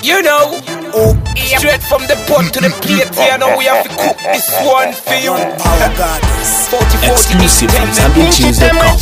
You know, straight from the pot to the plate, you know we have to cook this one for you. 40 Exclusive from ZambianTunes.com.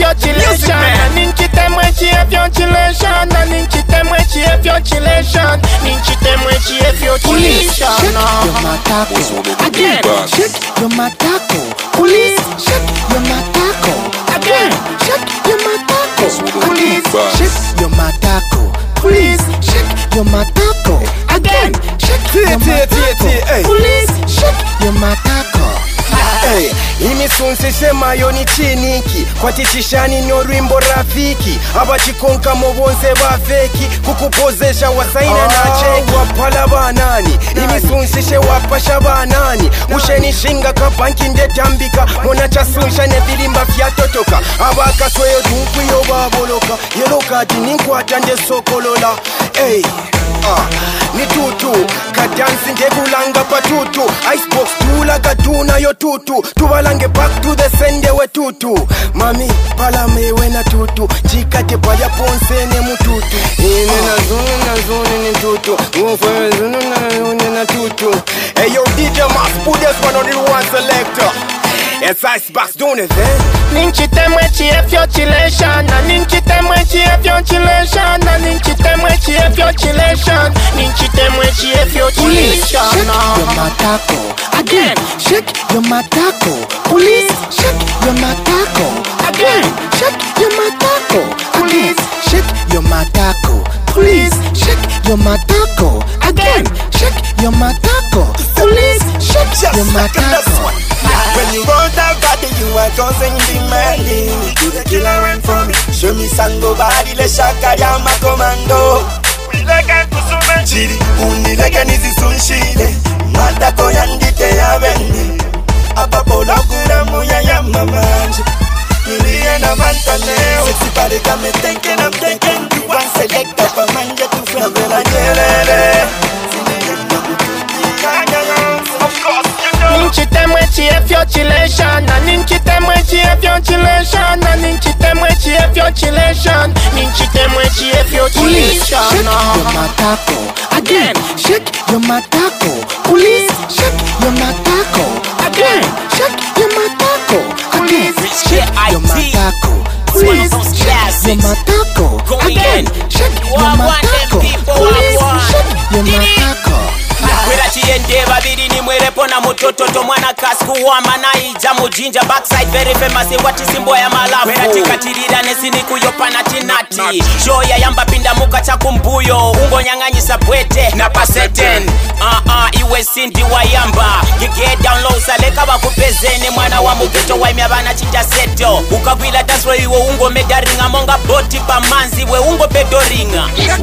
Police, shake your matako. Again, shake your matako. Police, shake your matako. Again, shake your matako. Police, shake your matako. Police, shake your matako. Again, shake your matako. Police, shake your matako. Hey, imisunzishe mayo ni chiniki kwatishishani no rwimbo rafiki abachikonka mubonze bafeki kukupozesha wasaina na cheki wapala banani imisunzishe wapasha banani ushenishinga kapanki ndetambika mona chasunsha nevilimba vyatotoka abakasweyo dunkwiyo baboloka yelokati ninkwata ndesokolola. Hey, ni tutu kadansi ngebulanga patutu icebox tula katuna yo tutu tubalange back to the sende we tutu mami palame we na tutu chikate paya ponse ne mututu ine na zone ni tutu ufwe zone na tutu. Hey yo DJ Max, put this one on the one selector. It's Icebox doing it, eh? Ninchitemwe chiefyo chilation, na ninchitemwe chiefyo chilation, na ninchitemwe chiefyo chilation, ninchitemwe chiefyo chilation. Shake your matako. Again, shake your matako. Police, shake your matako. Again, shake your matako. Police, shake your matako. Police, shake your matako. Again, shake your matako. Police, shake your matako. When you roll down body, you are causing demanding. You the killer run for me. Show me sango body, le shaka ya ma commando. Unileke kusume chiri, unileke nizi sunshile. Mata koyandite ya bendi. Apapola kura muya ya mamanje. Nilie na mantaneo. Sexy body got me thinking, I'm thinking. You want select up a man, get to friend. Nabela nyelele. Of course, you know. Ninchitemwe chiefyo chilation, na ninchitemwe chiefyo chilation, na ninchitemwe chiefyo chilation, ninchitemwe chiefyo chilation. Shake your matako. Again, shake your matako. Police, shake your matako. Again, shake your matako. Police, shake your matako. Police, shake your matako. Again, shake your matako. Police, shake your matako. Wera chiende babiri ni mwerepo na mutoto mwana kasku wa manaija mujinja backside very famous what is simbo ya malafu. Wera chikatirira nesini kuyopana tinati joya yamba pinda muka chakumbuyo ungo nyanganyisa bwete na paseten iwe sindi wa yamba get down low saleka bakupezene mwana wa mugeto wa imyabana chinja seto ukagwila dasro iwe ungo medaringa monga boti pamanzi we ungo pedoringa.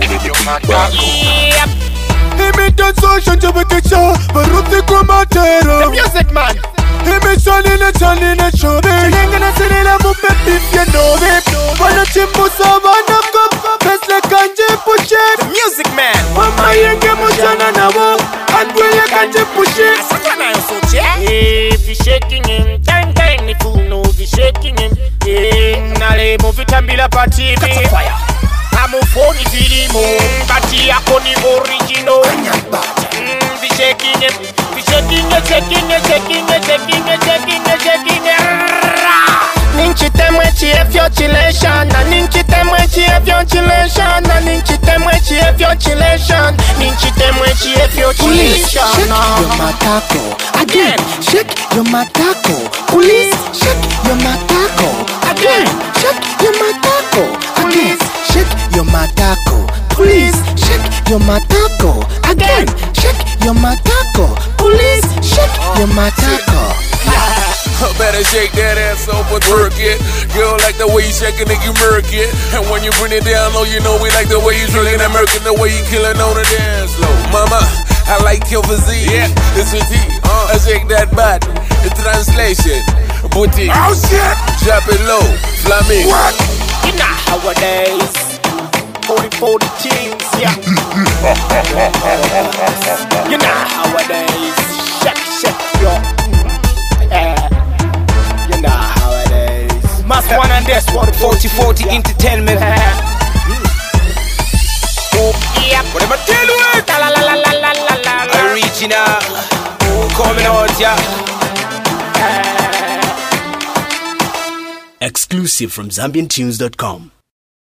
Yep. Imitation to be teacher, but Ruthi Kumatero. The music man. Challenge, show me. Chingana Silla Mupet, if you know it. Wanna Chimbusa, one of them, best like Kanje push it. The music man. Mama Yangamushana Navo, and will you Kanje push it? If you're shaking him, time, if you know if you're shaking him. Nale, move it and build up a TV. I'm a phone video, but he a phony original. Be shaking him, be shaking it, shaking it, shaking it, shaking it, shaking it, shaking it. Ninchitemwe chiefyo chilation, na ninchitemwe chiefyo chilation, na ninchitemwe chiefyo chilation, ninchitemwe chiefyo chilation. Shake your matako. Again, shake your matako. Police, shake your matako. Again, shake your matako. Police, shake your matako. Police, shake your matako. Again, shake your matako. Police, shake your matako. Better shake that ass up and work it. Girl, like the way you shaking it, you murk it. And when you bring it down low, you know we like the way you drinking and murking, the way you killing on the dance floor. Mama, I like your physique. Yeah, it's a T. I shake that body. The translation, booty. Oh shit! Drop it low, flamingo. What? You know nowadays 40 teams, yeah. You know nowadays shake your you know nowadays must one and this 40 entertainment. Oh, yeah. What am I tell you? coming out, yeah. Exclusive from ZambianTunes.com.